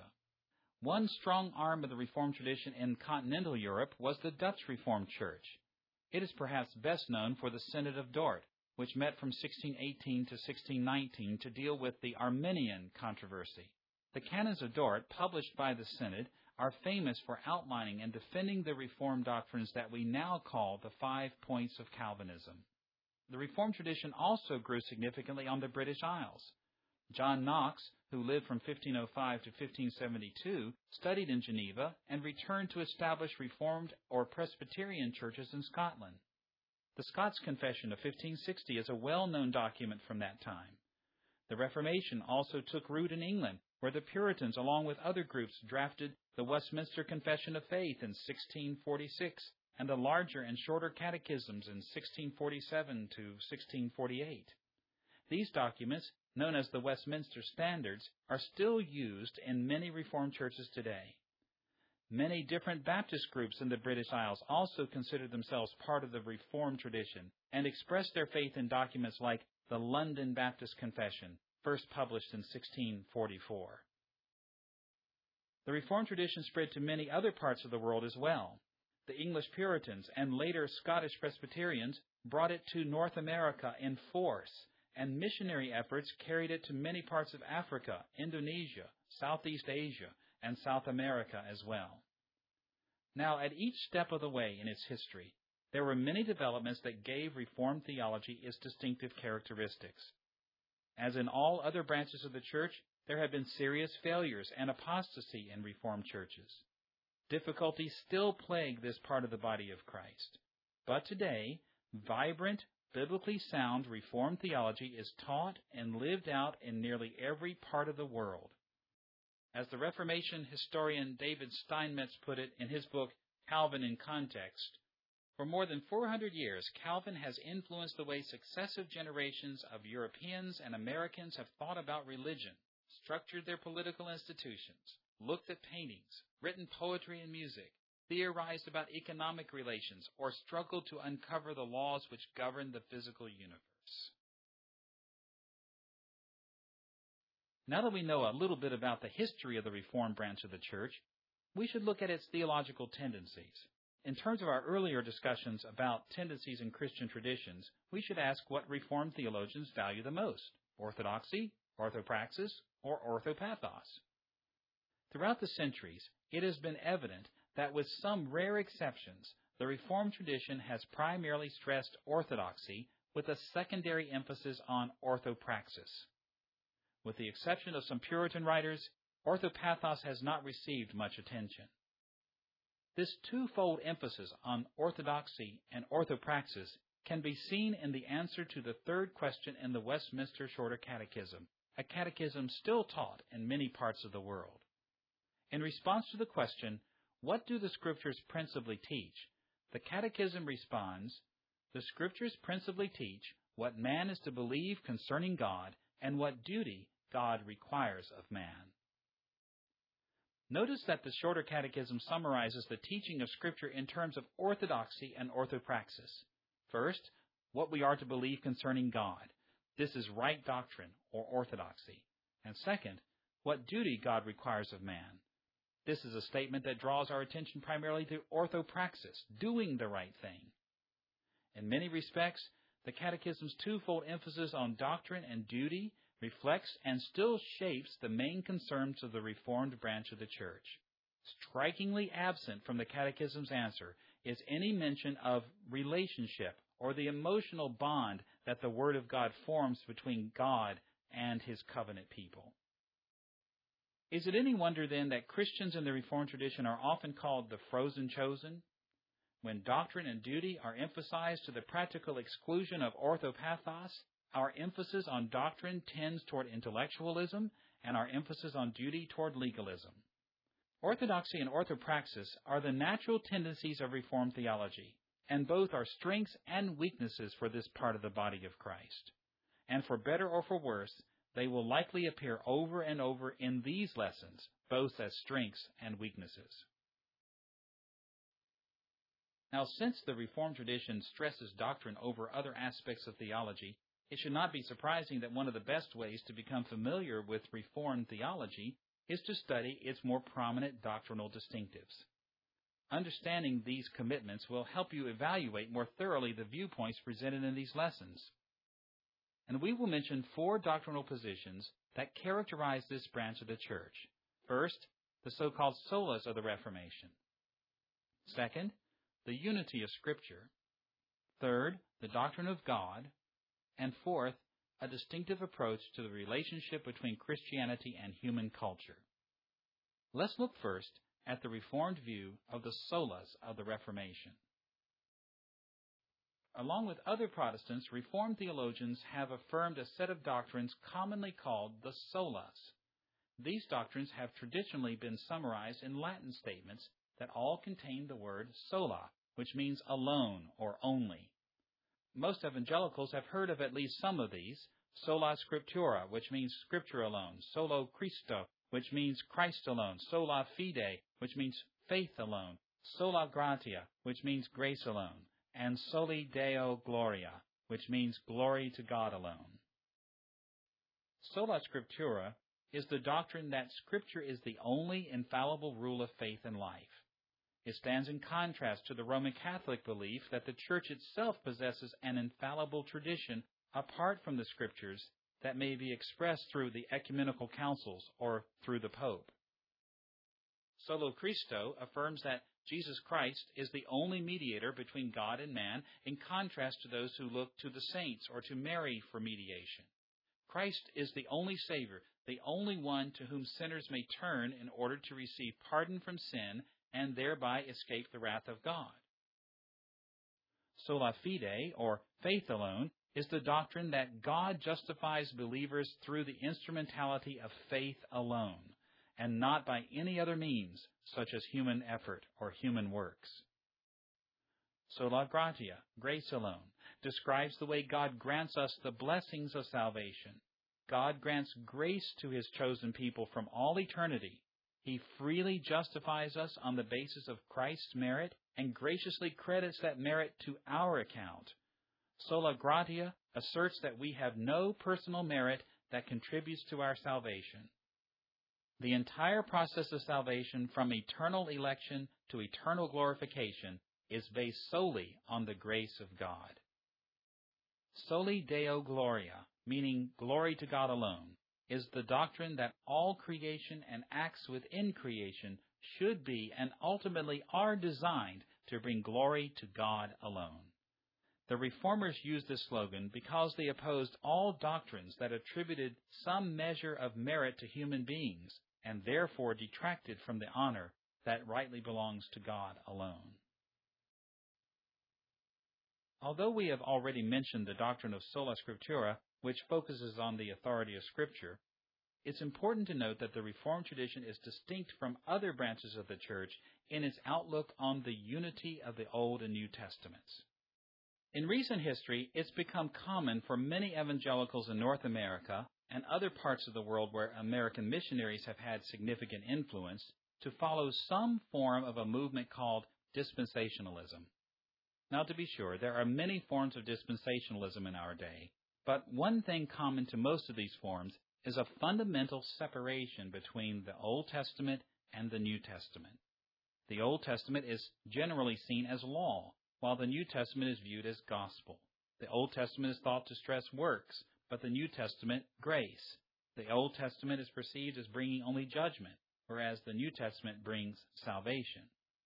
One strong arm of the Reformed tradition in continental Europe was the Dutch Reformed Church. It is perhaps best known for the Synod of Dort, which met from sixteen eighteen to sixteen nineteen to deal with the Arminian controversy. The Canons of Dort, published by the Synod, are famous for outlining and defending the Reformed doctrines that we now call the five points of Calvinism. The Reformed tradition also grew significantly on the British Isles. John Knox, who lived from fifteen oh five to fifteen seventy-two, studied in Geneva and returned to establish Reformed or Presbyterian churches in Scotland. The Scots Confession of fifteen sixty is a well-known document from that time. The Reformation also took root in England, where the Puritans, along with other groups, drafted the Westminster Confession of Faith in sixteen forty-six and the larger and shorter catechisms in sixteen forty-seven to sixteen forty-eight. These documents, known as the Westminster Standards, are still used in many Reformed churches today. Many different Baptist groups in the British Isles also consider themselves part of the Reformed tradition and express their faith in documents like the London Baptist Confession, first published in sixteen forty-four. The Reformed tradition spread to many other parts of the world as well. The English Puritans and later Scottish Presbyterians brought it to North America in force, and missionary efforts carried it to many parts of Africa, Indonesia, Southeast Asia, and South America as well. Now, at each step of the way in its history, there were many developments that gave Reformed theology its distinctive characteristics. As in all other branches of the church, there have been serious failures and apostasy in Reformed churches. Difficulties still plague this part of the body of Christ. But today, vibrant, biblically sound Reformed theology is taught and lived out in nearly every part of the world. As the Reformation historian David Steinmetz put it in his book, Calvin in Context, for more than four hundred years, Calvin has influenced the way successive generations of Europeans and Americans have thought about religion, structured their political institutions, looked at paintings, written poetry and music, theorized about economic relations, or struggled to uncover the laws which govern the physical universe. Now that we know a little bit about the history of the Reformed branch of the church, we should look at its theological tendencies. In terms of our earlier discussions about tendencies in Christian traditions, we should ask what Reformed theologians value the most: orthodoxy, orthopraxis, or orthopathos. Throughout the centuries, it has been evident that with some rare exceptions, the Reformed tradition has primarily stressed orthodoxy with a secondary emphasis on orthopraxis. With the exception of some Puritan writers, orthopathos has not received much attention. This twofold emphasis on orthodoxy and orthopraxis can be seen in the answer to the third question in the Westminster Shorter Catechism, a catechism still taught in many parts of the world. In response to the question, "What do the Scriptures principally teach?" the Catechism responds, "The Scriptures principally teach what man is to believe concerning God and what duty God requires of man." Notice that the Shorter Catechism summarizes the teaching of Scripture in terms of orthodoxy and orthopraxis. First, what we are to believe concerning God. This is right doctrine, or orthodoxy. And second, what duty God requires of man. This is a statement that draws our attention primarily to orthopraxis, doing the right thing. In many respects, the Catechism's twofold emphasis on doctrine and duty reflects and still shapes the main concerns of the Reformed branch of the Church. Strikingly absent from the Catechism's answer is any mention of relationship or the emotional bond that the Word of God forms between God and His covenant people. Is it any wonder, then, that Christians in the Reformed tradition are often called the frozen chosen? When doctrine and duty are emphasized to the practical exclusion of orthopathos, our emphasis on doctrine tends toward intellectualism, and our emphasis on duty toward legalism. Orthodoxy and orthopraxis are the natural tendencies of Reformed theology, and both are strengths and weaknesses for this part of the body of Christ. And for better or for worse, they will likely appear over and over in these lessons, both as strengths and weaknesses. Now, since the Reformed tradition stresses doctrine over other aspects of theology, it should not be surprising that one of the best ways to become familiar with Reformed theology is to study its more prominent doctrinal distinctives. Understanding these commitments will help you evaluate more thoroughly the viewpoints presented in these lessons. And we will mention four doctrinal positions that characterize this branch of the church. First, the so-called solas of the Reformation. Second, the unity of Scripture. Third, the doctrine of God. And fourth, a distinctive approach to the relationship between Christianity and human culture. Let's look first at the Reformed view of the solas of the Reformation. Along with other Protestants, Reformed theologians have affirmed a set of doctrines commonly called the solas. These doctrines have traditionally been summarized in Latin statements that all contain the word sola, which means alone or only. Most evangelicals have heard of at least some of these, Sola Scriptura, which means Scripture alone. Solo Christo, which means Christ alone. Sola Fide, which means faith alone. Sola Gratia, which means grace alone. And Soli Deo Gloria, which means glory to God alone. Sola Scriptura is the doctrine that Scripture is the only infallible rule of faith and life. It stands in contrast to the Roman Catholic belief that the Church itself possesses an infallible tradition apart from the Scriptures that may be expressed through the ecumenical councils or through the Pope. Solo Christo affirms that Jesus Christ is the only mediator between God and man, in contrast to those who look to the saints or to Mary for mediation. Christ is the only Savior, the only one to whom sinners may turn in order to receive pardon from sin and thereby escape the wrath of God. Sola Fide, or faith alone, is the doctrine that God justifies believers through the instrumentality of faith alone, and not by any other means, such as human effort or human works. Sola Gratia, grace alone, describes the way God grants us the blessings of salvation. God grants grace to His chosen people from all eternity. He freely justifies us on the basis of Christ's merit and graciously credits that merit to our account. Sola Gratia asserts that we have no personal merit that contributes to our salvation. The entire process of salvation, from eternal election to eternal glorification, is based solely on the grace of God. Soli Deo Gloria, meaning glory to God alone, is the doctrine that all creation and acts within creation should be and ultimately are designed to bring glory to God alone. The Reformers used this slogan because they opposed all doctrines that attributed some measure of merit to human beings and therefore detracted from the honor that rightly belongs to God alone. Although we have already mentioned the doctrine of Sola Scriptura, which focuses on the authority of Scripture, it's important to note that the Reformed tradition is distinct from other branches of the Church in its outlook on the unity of the Old and New Testaments. In recent history, it's become common for many evangelicals in North America and other parts of the world where American missionaries have had significant influence to follow some form of a movement called dispensationalism. Now, to be sure, there are many forms of dispensationalism in our day, but one thing common to most of these forms is a fundamental separation between the Old Testament and the New Testament. The Old Testament is generally seen as law, while the New Testament is viewed as gospel. The Old Testament is thought to stress works, but the New Testament, grace. The Old Testament is perceived as bringing only judgment, whereas the New Testament brings salvation.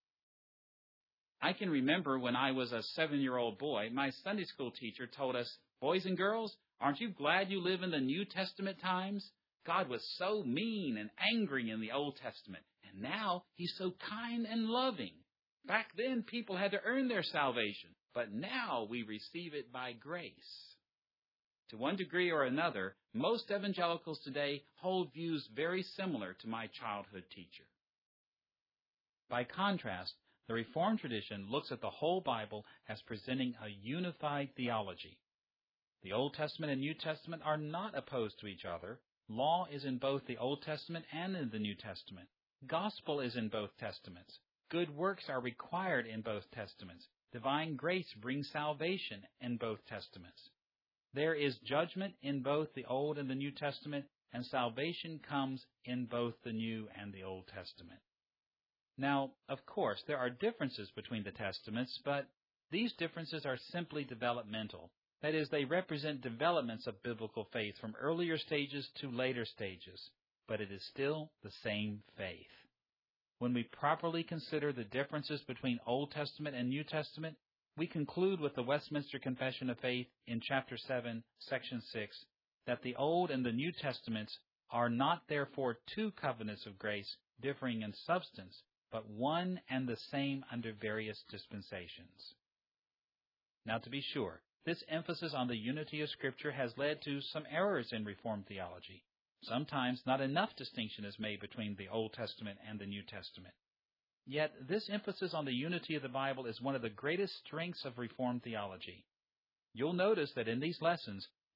I can remember when I was a seven-year-old boy, my Sunday school teacher told us, "Boys and girls, aren't you glad you live in the New Testament times? God was so mean and angry in the Old Testament, and now He's so kind and loving. Back then, people had to earn their salvation, but now we receive it by grace." To one degree or another, most evangelicals today hold views very similar to my childhood teacher. By contrast, the Reformed tradition looks at the whole Bible as presenting a unified theology. The Old Testament and New Testament are not opposed to each other. Law is in both the Old Testament and in the New Testament. Gospel is in both Testaments. Good works are required in both Testaments. Divine grace brings salvation in both Testaments. There is judgment in both the Old and the New Testament, and salvation comes in both the New and the Old Testament. Now, of course, there are differences between the Testaments, but these differences are simply developmental. That is, they represent developments of biblical faith from earlier stages to later stages, but it is still the same faith. When we properly consider the differences between Old Testament and New Testament, we conclude with the Westminster Confession of Faith in chapter seven, section six, that the Old and the New Testaments are not therefore two covenants of grace differing in substance, but one and the same under various dispensations. Now, to be sure, this emphasis on the unity of Scripture has led to some errors in Reformed theology. Sometimes not enough distinction is made between the Old Testament and the New Testament. Yet this emphasis on the unity of the Bible is one of the greatest strengths of Reformed theology. You'll notice that in these lessons,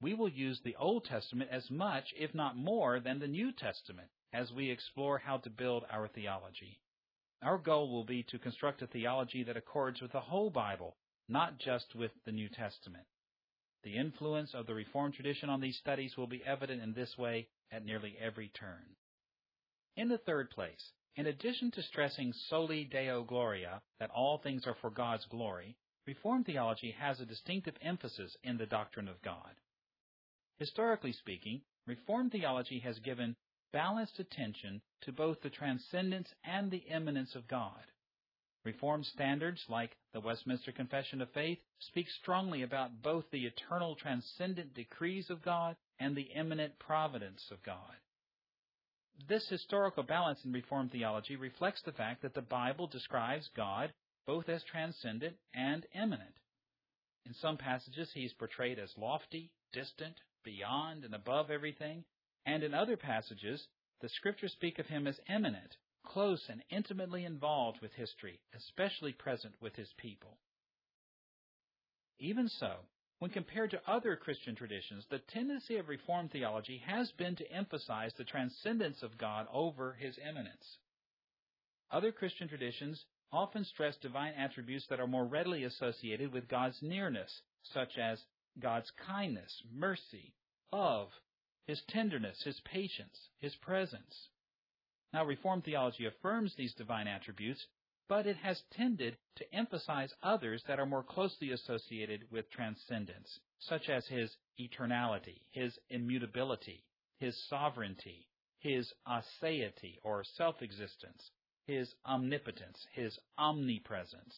we will use the Old Testament as much, if not more, than the New Testament as we explore how to build our theology. Our goal will be to construct a theology that accords with the whole Bible, not just with the New Testament. The influence of the Reformed tradition on these studies will be evident in this way at nearly every turn. In the third place, in addition to stressing soli Deo Gloria, that all things are for God's glory, Reformed theology has a distinctive emphasis in the doctrine of God. Historically speaking, Reformed theology has given balanced attention to both the transcendence and the immanence of God. Reformed standards like the Westminster Confession of Faith speak strongly about both the eternal transcendent decrees of God and the immanent providence of God. This historical balance in Reformed theology reflects the fact that the Bible describes God both as transcendent and immanent. In some passages, he is portrayed as lofty, distant, beyond, and above everything, and in other passages, the Scriptures speak of him as immanent, close and intimately involved with history, especially present with his people. Even so, when compared to other Christian traditions, the tendency of Reformed theology has been to emphasize the transcendence of God over his immanence. Other Christian traditions often stress divine attributes that are more readily associated with God's nearness, such as God's kindness, mercy, love, his tenderness, his patience, his presence. Now, Reformed theology affirms these divine attributes, but it has tended to emphasize others that are more closely associated with transcendence, such as his eternality, his immutability, his sovereignty, his aseity or self-existence, his omnipotence, his omnipresence.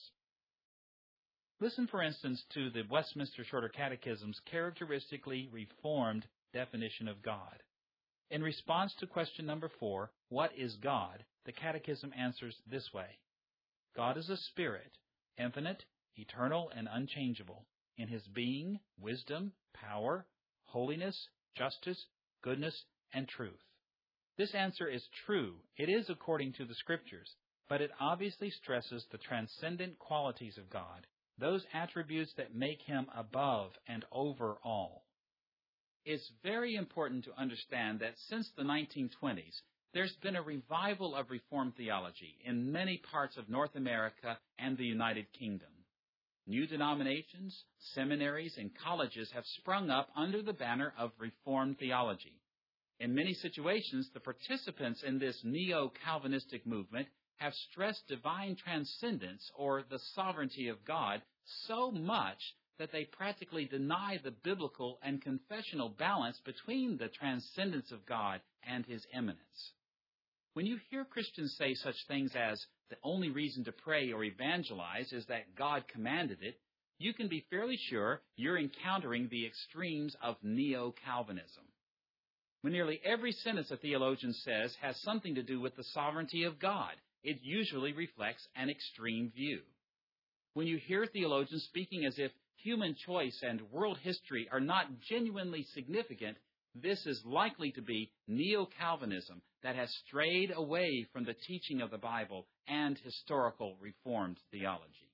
Listen, for instance, to the Westminster Shorter Catechism's characteristically Reformed definition of God. In response to question number four, what is God? The Catechism answers this way. God is a spirit, infinite, eternal, and unchangeable, in his being, wisdom, power, holiness, justice, goodness, and truth. This answer is true. It is according to the Scriptures, but it obviously stresses the transcendent qualities of God, those attributes that make him above and over all. It's very important to understand that since the nineteen twenties, there's been a revival of Reformed theology in many parts of North America and the United Kingdom. New denominations, seminaries, and colleges have sprung up under the banner of Reformed theology. In many situations, the participants in this neo-Calvinistic movement have stressed divine transcendence or the sovereignty of God so much that they practically deny the biblical and confessional balance between the transcendence of God and his immanence. When you hear Christians say such things as, the only reason to pray or evangelize is that God commanded it, you can be fairly sure you're encountering the extremes of neo-Calvinism. When nearly every sentence a theologian says has something to do with the sovereignty of God, it usually reflects an extreme view. When you hear theologians speaking as if human choice and world history are not genuinely significant, this is likely to be neo-Calvinism that has strayed away from the teaching of the Bible and historical Reformed theology.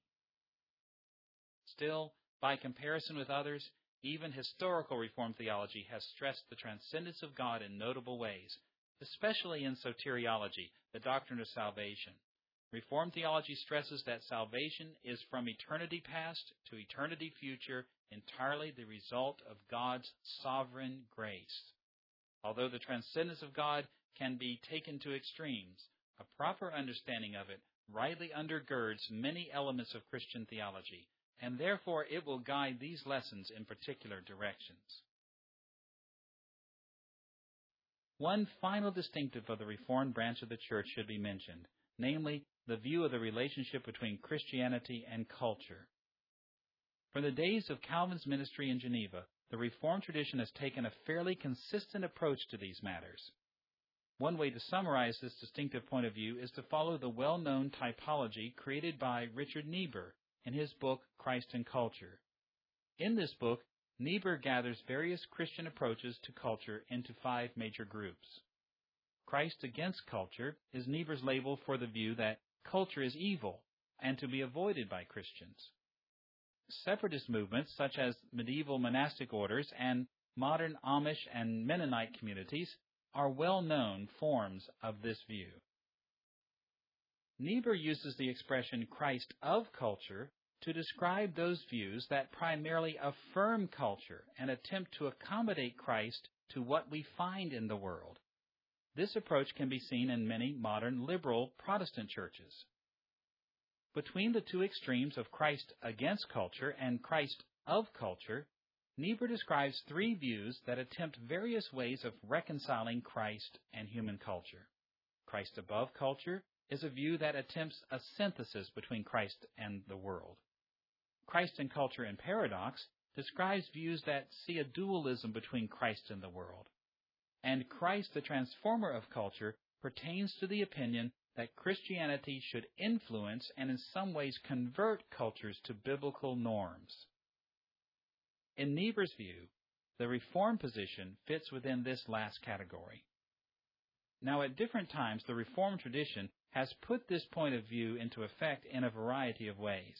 Still, by comparison with others, even historical Reformed theology has stressed the transcendence of God in notable ways, especially in soteriology, the doctrine of salvation. Reformed theology stresses that salvation is from eternity past to eternity future, entirely the result of God's sovereign grace. Although the transcendence of God can be taken to extremes, a proper understanding of it rightly undergirds many elements of Christian theology, and therefore it will guide these lessons in particular directions. One final distinctive of the Reformed branch of the Church should be mentioned, namely the view of the relationship between Christianity and culture. From the days of Calvin's ministry in Geneva, the Reformed tradition has taken a fairly consistent approach to these matters. One way to summarize this distinctive point of view is to follow the well-known typology created by Richard Niebuhr in his book, Christ and Culture. In this book, Niebuhr gathers various Christian approaches to culture into five major groups. Christ against culture is Niebuhr's label for the view that culture is evil and to be avoided by Christians. Separatist movements such as medieval monastic orders and modern Amish and Mennonite communities are well-known forms of this view. Niebuhr uses the expression Christ of culture to describe those views that primarily affirm culture and attempt to accommodate Christ to what we find in the world. This approach can be seen in many modern liberal Protestant churches. Between the two extremes of Christ against culture and Christ of culture, Niebuhr describes three views that attempt various ways of reconciling Christ and human culture. Christ above culture is a view that attempts a synthesis between Christ and the world. Christ and culture in paradox describes views that see a dualism between Christ and the world. And Christ, the transformer of culture, pertains to the opinion that Christianity should influence and in some ways convert cultures to biblical norms. In Niebuhr's view, the Reformed position fits within this last category. Now, at different times, the Reformed tradition has put this point of view into effect in a variety of ways.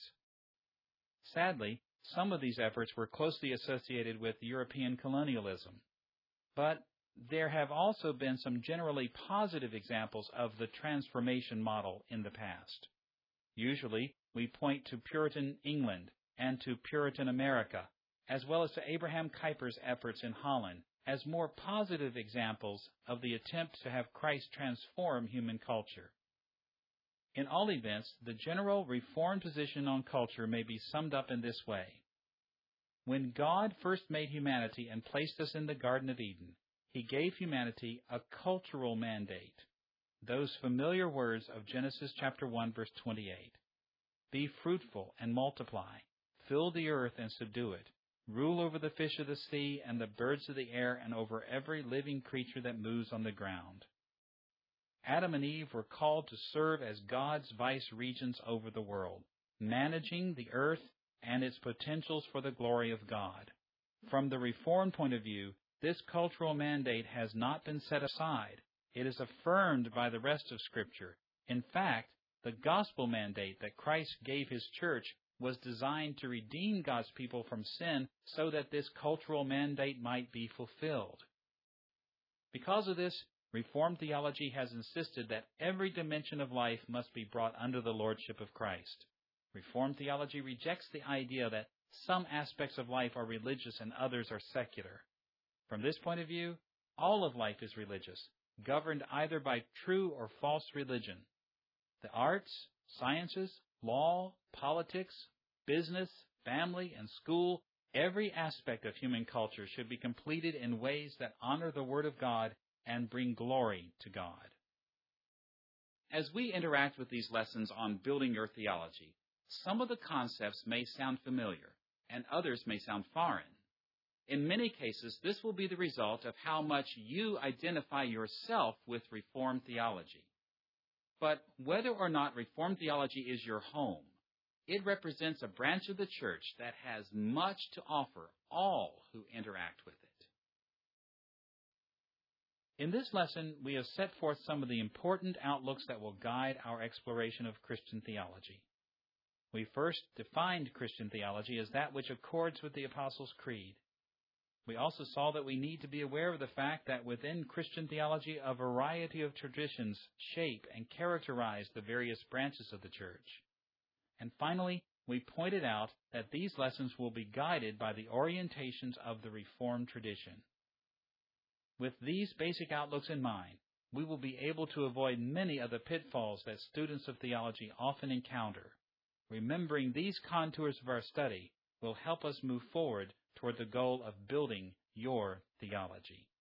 Sadly, some of these efforts were closely associated with European colonialism, but there have also been some generally positive examples of the transformation model in the past. Usually, we point to Puritan England and to Puritan America, as well as to Abraham Kuyper's efforts in Holland, as more positive examples of the attempt to have Christ transform human culture. In all events, the general Reformed position on culture may be summed up in this way. When God first made humanity and placed us in the Garden of Eden, He gave humanity a cultural mandate. Those familiar words of Genesis chapter one, verse twenty-eight. Be fruitful and multiply, fill the earth and subdue it, rule over the fish of the sea and the birds of the air and over every living creature that moves on the ground. Adam and Eve were called to serve as God's vice-regents over the world, managing the earth and its potentials for the glory of God. From the Reformed point of view, this cultural mandate has not been set aside. It is affirmed by the rest of Scripture. In fact, the gospel mandate that Christ gave His church was designed to redeem God's people from sin so that this cultural mandate might be fulfilled. Because of this, Reformed theology has insisted that every dimension of life must be brought under the lordship of Christ. Reformed theology rejects the idea that some aspects of life are religious and others are secular. From this point of view, all of life is religious, governed either by true or false religion. The arts, sciences, law, politics, business, family, and school, every aspect of human culture should be completed in ways that honor the Word of God and bring glory to God. As we interact with these lessons on building your theology, some of the concepts may sound familiar, and others may sound foreign. In many cases, this will be the result of how much you identify yourself with Reformed theology. But whether or not Reformed theology is your home, it represents a branch of the church that has much to offer all who interact with it. In this lesson, we have set forth some of the important outlooks that will guide our exploration of Christian theology. We first defined Christian theology as that which accords with the Apostles' Creed. We also saw that we need to be aware of the fact that within Christian theology, a variety of traditions shape and characterize the various branches of the church. And finally, we pointed out that these lessons will be guided by the orientations of the Reformed tradition. With these basic outlooks in mind, we will be able to avoid many of the pitfalls that students of theology often encounter. Remembering these contours of our study will help us move forward toward the goal of building your theology.